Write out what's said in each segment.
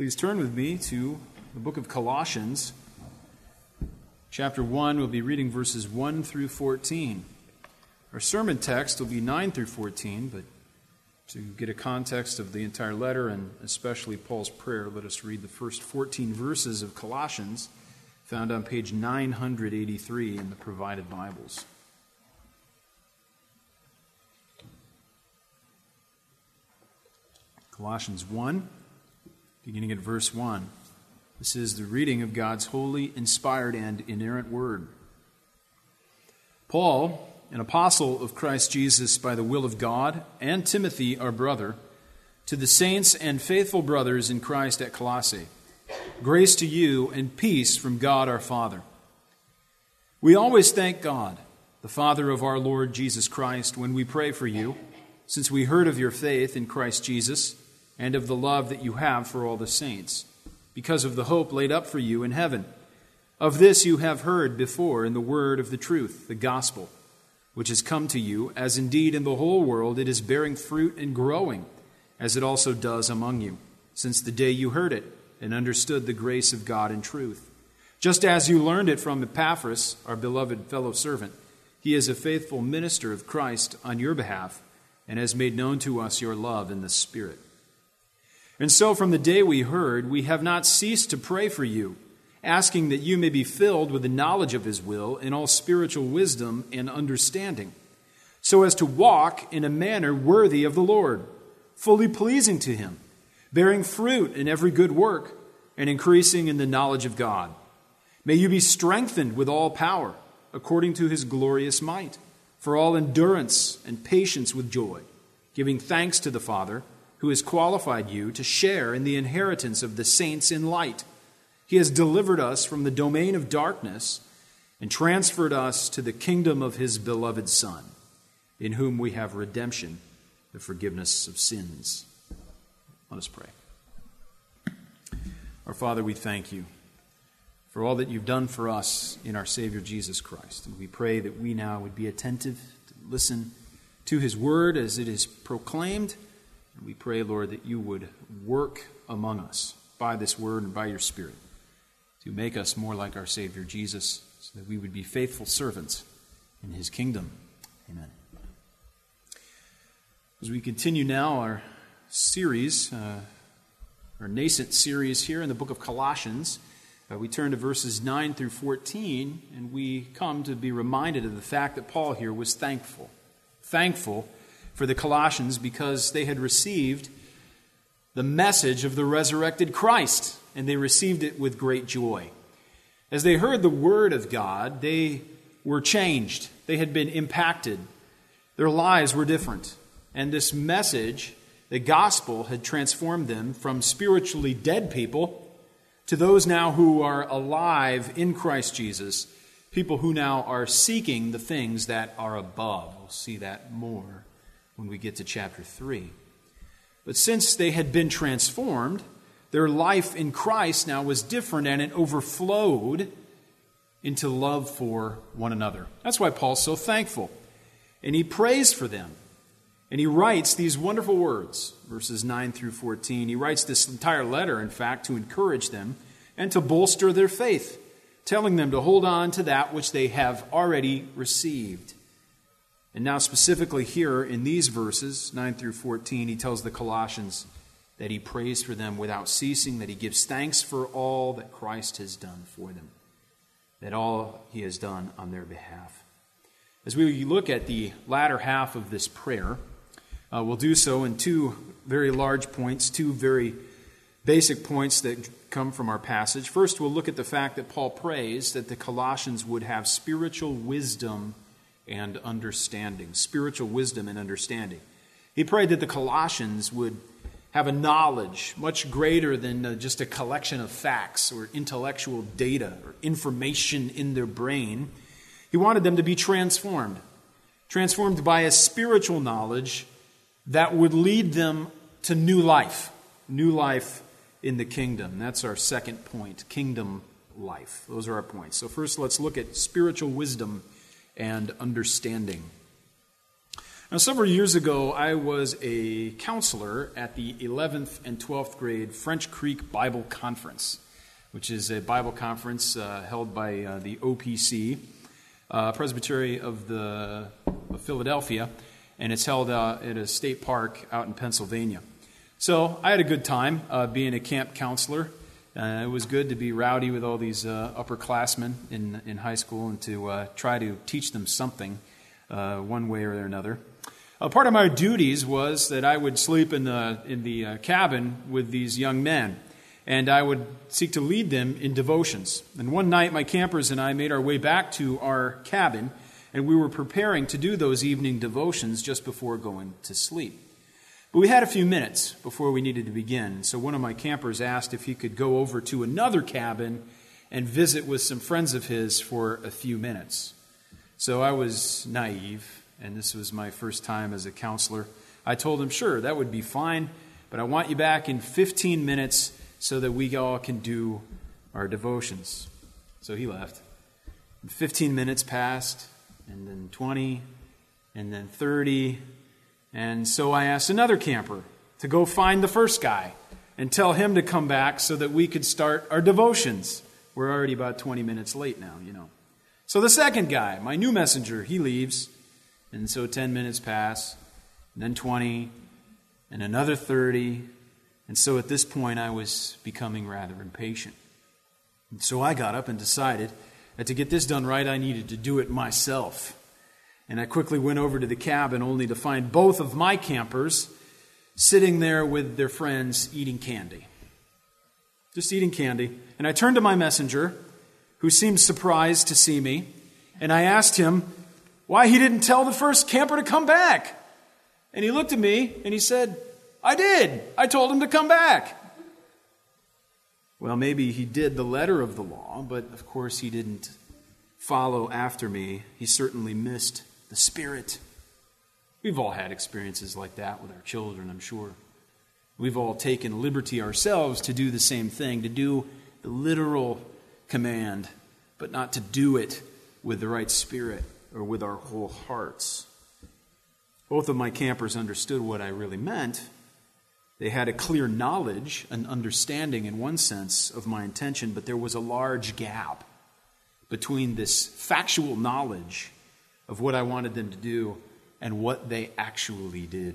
Please turn with me to the book of Colossians. Chapter 1, we'll be reading verses 1 through 14. Our sermon text will be 9 through 14, but to get a context of the entire letter and especially Paul's prayer, let us read the first 14 verses of Colossians, found on page 983 in the provided Bibles. Colossians 1, beginning at verse 1. This is the reading of God's holy, inspired, and inerrant word. Paul, an apostle of Christ Jesus by the will of God, and Timothy, our brother, to the saints and faithful brothers in Christ at Colossae, grace to you and peace from God our Father. We always thank God, the Father of our Lord Jesus Christ, when we pray for you, since we heard of your faith in Christ Jesus and of the love that you have for all the saints, because of the hope laid up for you in heaven. Of this you have heard before in the word of the truth, the gospel, which has come to you, as indeed in the whole world it is bearing fruit and growing, as it also does among you, since the day you heard it and understood the grace of God in truth. Just as you learned it from Epaphras, our beloved fellow servant, he is a faithful minister of Christ on your behalf, and has made known to us your love in the Spirit. And so from the day we heard, we have not ceased to pray for you, asking that you may be filled with the knowledge of his will in all spiritual wisdom and understanding, so as to walk in a manner worthy of the Lord, fully pleasing to him, bearing fruit in every good work, and increasing in the knowledge of God. May you be strengthened with all power, according to his glorious might, for all endurance and patience with joy, giving thanks to the Father, who has qualified you to share in the inheritance of the saints in light. He has delivered us from the domain of darkness and transferred us to the kingdom of his beloved Son, in whom we have redemption, the forgiveness of sins. Let us pray. Our Father, we thank you for all that you've done for us in our Savior Jesus Christ. And we pray that we now would be attentive to listen to his word as it is proclaimed. And we pray, Lord, that you would work among us by this word and by your Spirit to make us more like our Savior Jesus, so that we would be faithful servants in his kingdom. Amen. As we continue now our series, our nascent series here in the book of Colossians, we turn to verses 9 through 14, and we come to be reminded of the fact that Paul here was thankful. Thankful for the Colossians because they had received the message of the resurrected Christ, and they received it with great joy. As they heard the word of God, they were changed. They had been impacted. Their lives were different. And this message, the gospel, had transformed them from spiritually dead people to those now who are alive in Christ Jesus, people who now are seeking the things that are above. We'll see that more when we get to chapter 3. But since they had been transformed, their life in Christ now was different, and it overflowed into love for one another. That's why Paul's so thankful. And he prays for them. And he writes these wonderful words, verses 9 through 14. He writes this entire letter, in fact, to encourage them and to bolster their faith, telling them to hold on to that which they have already received. And now specifically here in these verses, 9 through 14, he tells the Colossians that he prays for them without ceasing, that he gives thanks for all that Christ has done for them, that all he has done on their behalf. As we look at the latter half of this prayer, we'll do so in two very large points, two very basic points that come from our passage. First, we'll look at the fact that Paul prays that the Colossians would have spiritual wisdom and understanding. Spiritual wisdom and understanding. He prayed that the Colossians would have a knowledge much greater than just a collection of facts or intellectual data or information in their brain. He wanted them to be transformed by a spiritual knowledge that would lead them to new life in the kingdom. That's our second point, kingdom life. Those are our points. So first, let's look at spiritual wisdom and understanding. Now, several years ago, I was a counselor at the 11th and 12th grade French Creek Bible Conference, which is a Bible conference held by the OPC, Presbytery of Philadelphia, and it's held at a state park out in Pennsylvania. So I had a good time being a camp counselor. It was good to be rowdy with all these upperclassmen in high school and to try to teach them something one way or another. Part of my duties was that I would sleep in the cabin with these young men, and I would seek to lead them in devotions. And one night, my campers and I made our way back to our cabin, and we were preparing to do those evening devotions just before going to sleep. But we had a few minutes before we needed to begin, so one of my campers asked if he could go over to another cabin and visit with some friends of his for a few minutes. So I was naive, and this was my first time as a counselor. I told him, sure, that would be fine, but I want you back in 15 minutes so that we all can do our devotions. So he left. 15 minutes passed, and then 20, and then 30, and so I asked another camper to go find the first guy and tell him to come back so that we could start our devotions. We're already about 20 minutes late now, So the second guy, my new messenger, he leaves. And so 10 minutes pass, and then 20, and another 30. And so at this point, I was becoming rather impatient. And so I got up and decided that to get this done right, I needed to do it myself. And I quickly went over to the cabin only to find both of my campers sitting there with their friends eating candy. Just eating candy. And I turned to my messenger, who seemed surprised to see me, and I asked him why he didn't tell the first camper to come back. And he looked at me and he said, I did. I told him to come back. Well, maybe he did the letter of the law, but of course he didn't follow after me. He certainly missed the spirit. We've all had experiences like that with our children, I'm sure. We've all taken liberty ourselves to do the same thing, to do the literal command, but not to do it with the right spirit or with our whole hearts. Both of my campers understood what I really meant. They had a clear knowledge, an understanding in one sense of my intention, but there was a large gap between this factual knowledge of what I wanted them to do and what they actually did.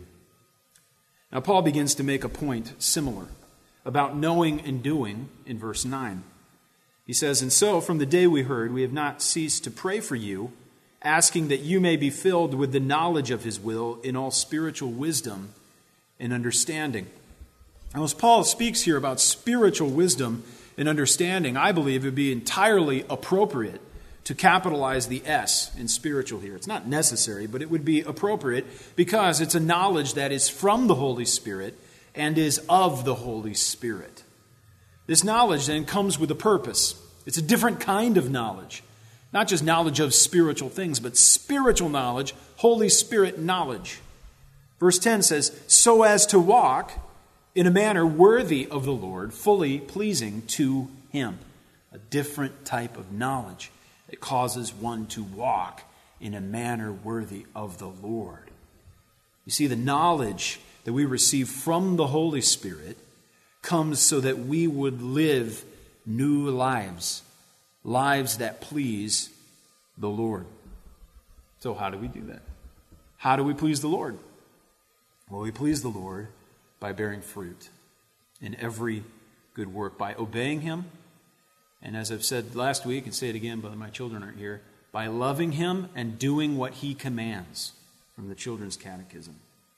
Now, Paul begins to make a point similar about knowing and doing in verse 9. He says, and so from the day we heard, we have not ceased to pray for you, asking that you may be filled with the knowledge of his will in all spiritual wisdom and understanding. Now, as Paul speaks here about spiritual wisdom and understanding, I believe it would be entirely appropriate to capitalize the S in spiritual here. It's not necessary, but it would be appropriate because it's a knowledge that is from the Holy Spirit and is of the Holy Spirit. This knowledge then comes with a purpose. It's a different kind of knowledge. Not just knowledge of spiritual things, but spiritual knowledge, Holy Spirit knowledge. Verse 10 says, so as to walk in a manner worthy of the Lord, fully pleasing to him. A different type of knowledge that causes one to walk in a manner worthy of the Lord. You see, the knowledge that we receive from the Holy Spirit comes so that we would live new lives. Lives that please the Lord. So how do we do that? How do we please the Lord? Well, we please the Lord by bearing fruit in every good work, by obeying him, and as I've said last week, and say it again, but my children aren't here, by loving him and doing what he commands, from the Children's Catechism.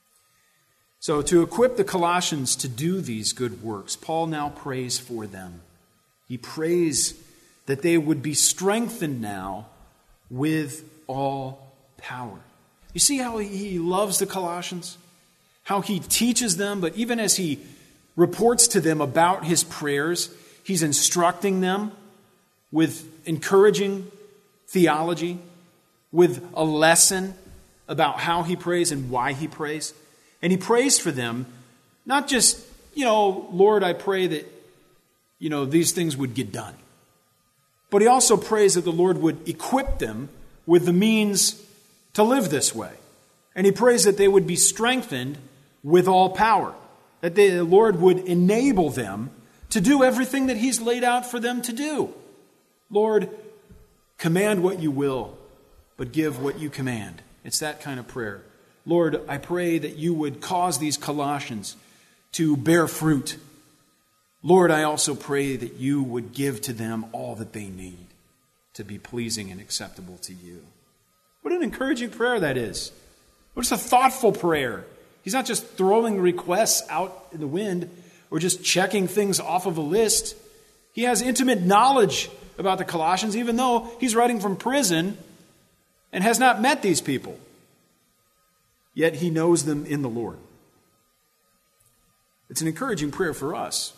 So to equip the Colossians to do these good works, Paul now prays for them. He prays that they would be strengthened now with all power. You see how he loves the Colossians? How he teaches them, but even as he reports to them about his prayers, he's instructing them with encouraging theology, with a lesson about how he prays and why he prays. And he prays for them, not just, Lord, I pray that, these things would get done. But he also prays that the Lord would equip them with the means to live this way. And he prays that they would be strengthened with all power, that the Lord would enable them to do everything that he's laid out for them to do. Lord, command what you will, but give what you command. It's that kind of prayer. Lord, I pray that you would cause these Colossians to bear fruit. Lord, I also pray that you would give to them all that they need to be pleasing and acceptable to you. What an encouraging prayer that is. What a thoughtful prayer. He's not just throwing requests out in the wind or just checking things off of a list. He has intimate knowledge about the Colossians, even though he's writing from prison and has not met these people. Yet he knows them in the Lord. It's an encouraging prayer for us.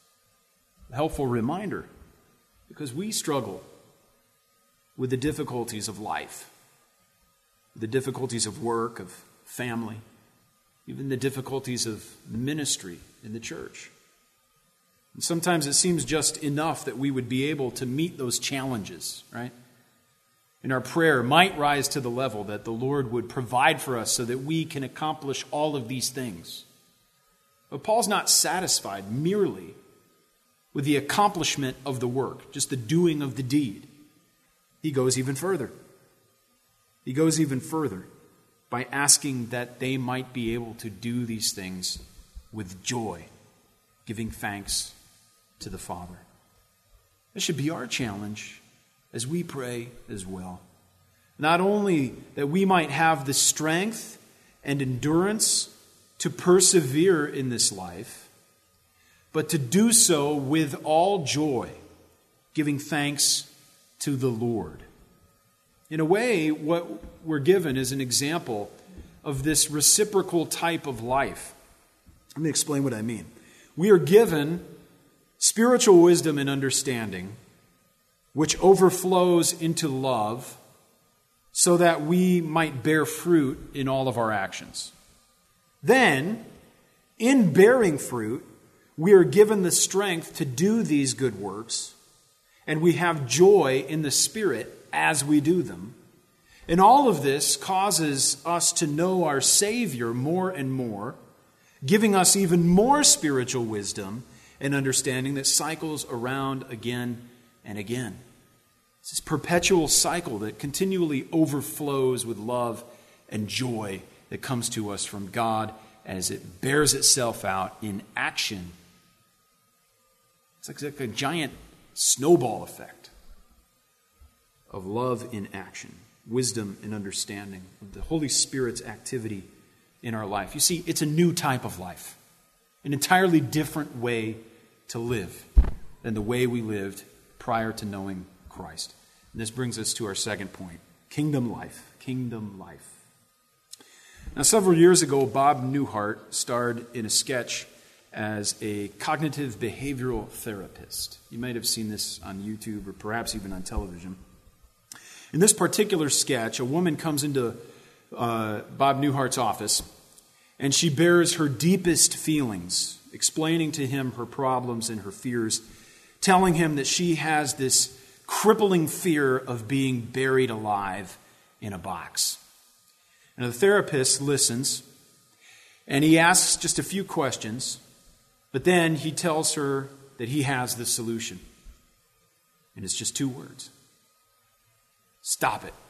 A helpful reminder, because we struggle with the difficulties of life, the difficulties of work, of family, even the difficulties of ministry in the church. And sometimes it seems just enough that we would be able to meet those challenges, right? And our prayer might rise to the level that the Lord would provide for us so that we can accomplish all of these things. But Paul's not satisfied merely with the accomplishment of the work, just the doing of the deed. He goes even further. He goes even further by asking that they might be able to do these things with joy, giving thanks to the Father. This should be our challenge as we pray as well. Not only that we might have the strength and endurance to persevere in this life, but to do so with all joy, giving thanks to the Lord. In a way, what we're given is an example of this reciprocal type of life. Let me explain what I mean. We are given spiritual wisdom and understanding, which overflows into love, so that we might bear fruit in all of our actions. Then, in bearing fruit, we are given the strength to do these good works, and we have joy in the Spirit as we do them. And all of this causes us to know our Savior more and more, giving us even more spiritual wisdom and understanding that cycles around again and again. It's this perpetual cycle that continually overflows with love and joy that comes to us from God as it bears itself out in action. It's like a giant snowball effect of love in action, wisdom and understanding of the Holy Spirit's activity in our life. You see, it's a new type of life, an entirely different way to live than the way we lived prior to knowing Christ. And this brings us to our second point, kingdom life. Kingdom life. Now, several years ago, Bob Newhart starred in a sketch as a cognitive behavioral therapist. You might have seen this on YouTube or perhaps even on television. In this particular sketch, a woman comes into Bob Newhart's office, and she bears her deepest feelings, explaining to him her problems and her fears, telling him that she has this crippling fear of being buried alive in a box. And the therapist listens, and he asks just a few questions, but then he tells her that he has the solution. And it's just 2 words. Stop it.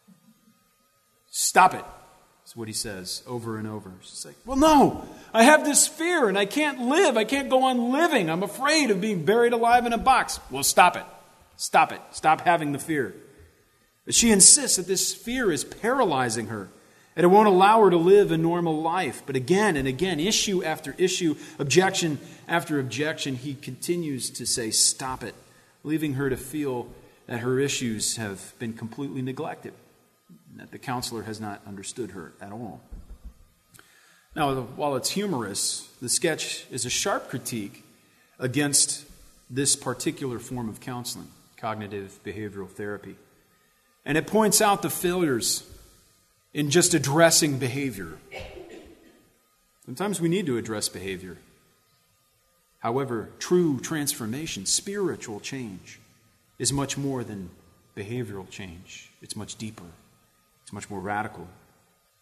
Stop it. That's what he says over and over. She's like, well, no, I have this fear and I can't live. I can't go on living. I'm afraid of being buried alive in a box. Well, stop it. Stop it. Stop having the fear. But she insists that this fear is paralyzing her and it won't allow her to live a normal life. But again and again, issue after issue, objection after objection, he continues to say, stop it, leaving her to feel that her issues have been completely neglected, that the counselor has not understood her at all. Now, while it's humorous, the sketch is a sharp critique against this particular form of counseling, cognitive behavioral therapy. And it points out the failures in just addressing behavior. Sometimes we need to address behavior. However, true transformation, spiritual change, is much more than behavioral change. It's much deeper. It's much more radical.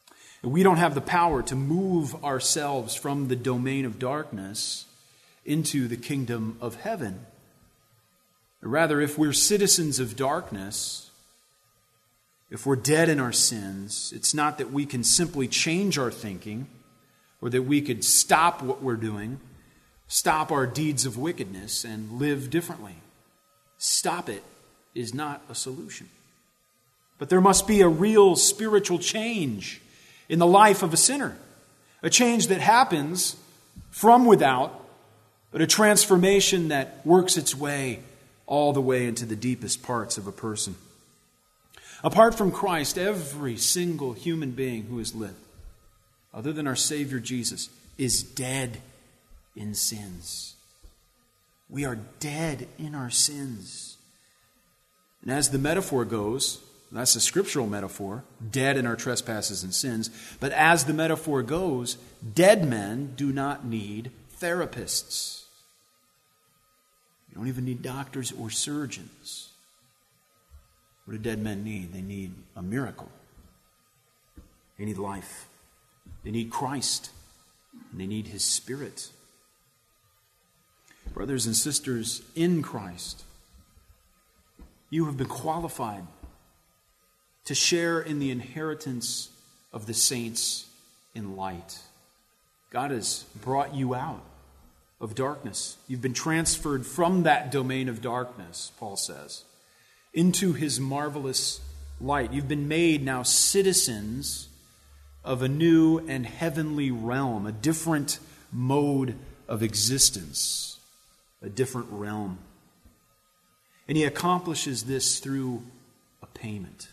We don't have the power to move ourselves from the domain of darkness into the kingdom of heaven. Rather, if we're citizens of darkness, if we're dead in our sins, it's not that we can simply change our thinking or that we could stop what we're doing, stop our deeds of wickedness, and live differently. Stop it is not a solution. But there must be a real spiritual change in the life of a sinner, a change that happens from without, but a transformation that works its way all the way into the deepest parts of a person. Apart from Christ, every single human being who has lived, other than our Savior Jesus, is dead in sins. We are dead in our sins. And as the metaphor goes, that's a scriptural metaphor, dead in our trespasses and sins, but as the metaphor goes, dead men do not need therapists. You don't even need doctors or surgeons. What do dead men need? They need a miracle. They need life. They need Christ. And they need His Spirit. Brothers and sisters in Christ, you have been qualified to share in the inheritance of the saints in light. God has brought you out of darkness. You've been transferred from that domain of darkness, Paul says, into His marvelous light. You've been made now citizens of a new and heavenly realm, a different mode of existence, a different realm. And He accomplishes this through a payment.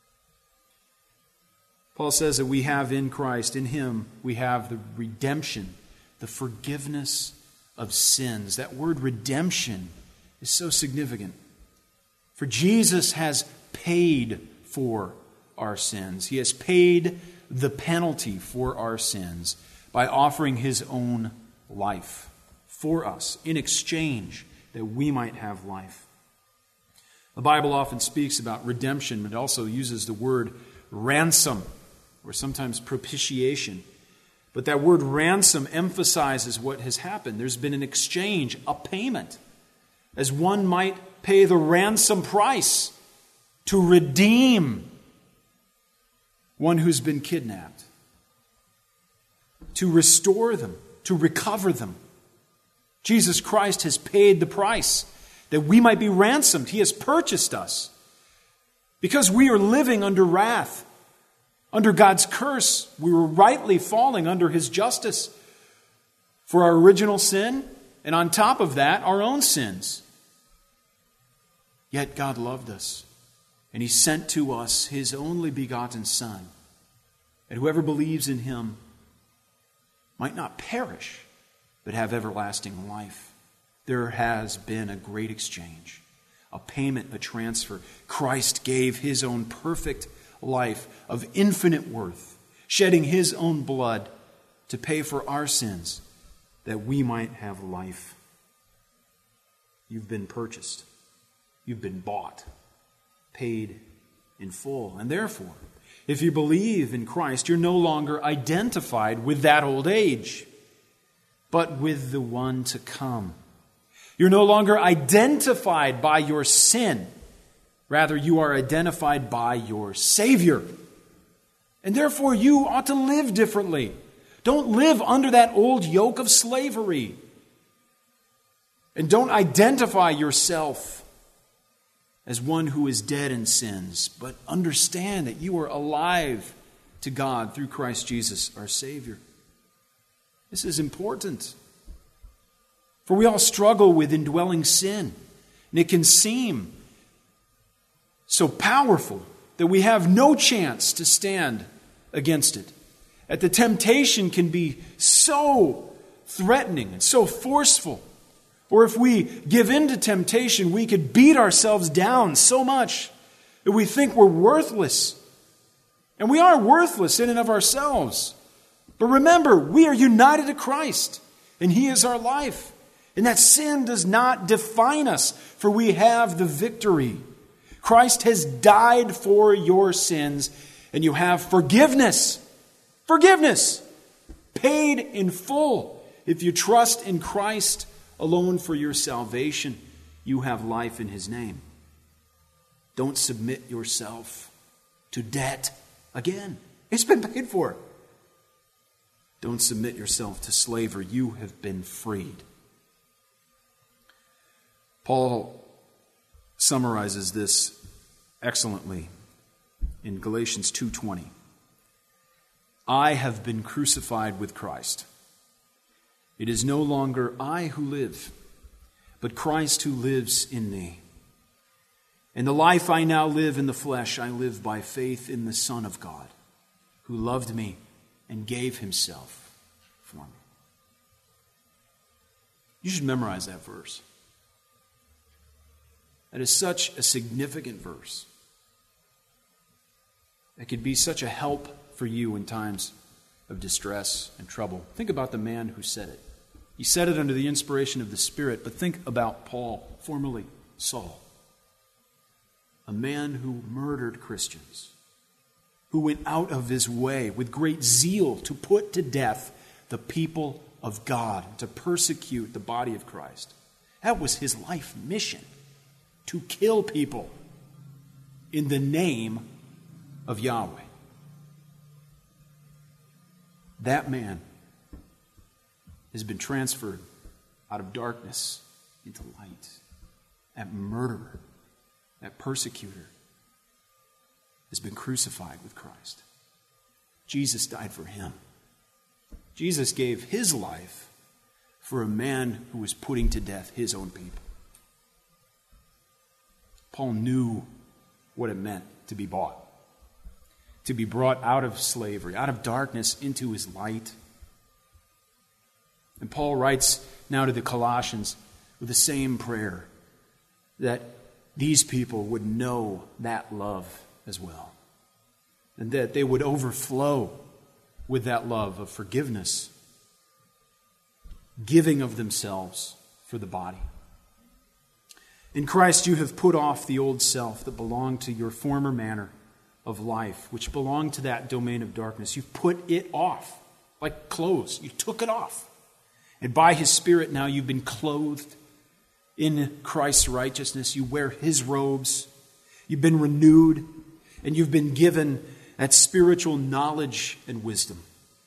Paul says that we have in Christ, in Him, we have the redemption, the forgiveness of sins. That word redemption is so significant. For Jesus has paid for our sins. He has paid the penalty for our sins by offering His own life for us in exchange that we might have life. The Bible often speaks about redemption, but also uses the word ransom or sometimes propitiation. But that word ransom emphasizes what has happened. There's been an exchange, a payment, as one might pay the ransom price to redeem one who's been kidnapped, to restore them, to recover them. Jesus Christ has paid the price that we might be ransomed. He has purchased us. Because we are living under wrath, under God's curse, we were rightly falling under His justice for our original sin, and on top of that, our own sins. Yet God loved us, and He sent to us His only begotten Son, that whoever believes in Him might not perish, but have everlasting life. There has been a great exchange, a payment, a transfer. Christ gave His own perfect life of infinite worth, shedding His own blood to pay for our sins that we might have life. You've been purchased. You've been bought, paid in full. And therefore, if you believe in Christ, you're no longer identified with that old age, but with the one to come. You're no longer identified by your sin. Rather, you are identified by your Savior. And therefore, you ought to live differently. Don't live under that old yoke of slavery. And don't identify yourself as one who is dead in sins, but understand that you are alive to God through Christ Jesus, our Savior. This is important. For we all struggle with indwelling sin, and it can seem so powerful that we have no chance to stand against it. That the temptation can be so threatening and so forceful. Or if we give in to temptation, we could beat ourselves down so much that we think we're worthless. And we are worthless in and of ourselves. But remember, we are united to Christ, and He is our life. And that sin does not define us, for we have the victory. Christ has died for your sins, and you have forgiveness. Forgiveness. Paid in full. If you trust in Christ alone for your salvation, you have life in His name. Don't submit yourself to debt again. It's been paid for. Don't submit yourself to slavery. You have been freed. Paul summarizes this excellently in Galatians 2:20. I have been crucified with Christ. It is no longer I who live, but Christ who lives in me. In the life I now live in the flesh, I live by faith in the Son of God, who loved me and gave Himself for me. You should memorize that verse. That is such a significant verse. It could be such a help for you in times of distress and trouble. Think about the man who said it. He said it under the inspiration of the Spirit, but think about Paul, formerly Saul. A man who murdered Christians, who went out of his way with great zeal to put to death the people of God, to persecute the body of Christ. That was his life mission, to kill people in the name of Yahweh. That man has been transferred out of darkness into light. That murderer, that persecutor, has been crucified with Christ. Jesus died for him. Jesus gave His life for a man who was putting to death his own people. Paul knew what it meant to be bought, to be brought out of slavery, out of darkness into His light. And Paul writes now to the Colossians with the same prayer, that these people would know that love as well, and that they would overflow with that love of forgiveness, giving of themselves for the body. In Christ you have put off the old self that belonged to your former manner of life, which belonged to that domain of darkness. You've put it off, like clothes. You took it off. And by His Spirit now you've been clothed in Christ's righteousness. You wear His robes. You've been renewed, and you've been given that spiritual knowledge and wisdom.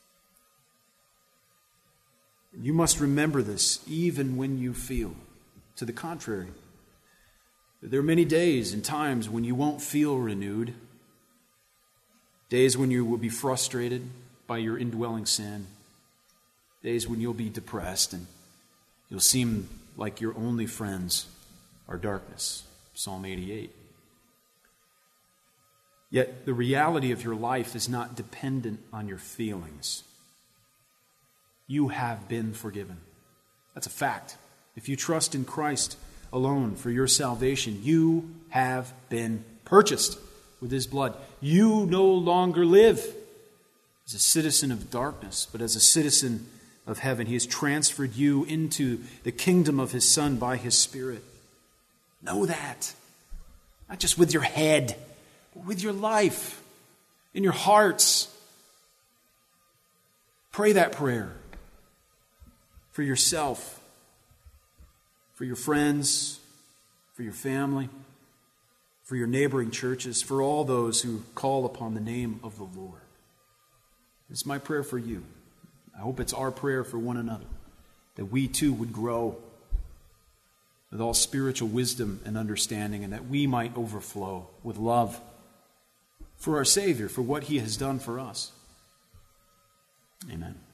You must remember this even when you feel to the contrary. There are many days and times when you won't feel renewed. Days when you will be frustrated by your indwelling sin. Days when you'll be depressed and you'll seem like your only friends are darkness. Psalm 88. Yet the reality of your life is not dependent on your feelings. You have been forgiven. That's a fact. If you trust in Christ alone for your salvation, you have been purchased with His blood. You no longer live as a citizen of darkness, but as a citizen of heaven. He has transferred you into the kingdom of His Son by His Spirit. Know that. Not just with your head, but with your life, in your hearts. Pray that prayer for yourself, for your friends, for your family, for your neighboring churches, for all those who call upon the name of the Lord. It's my prayer for you. I hope it's our prayer for one another, that we too would grow with all spiritual wisdom and understanding, and that we might overflow with love for our Savior, for what He has done for us. Amen.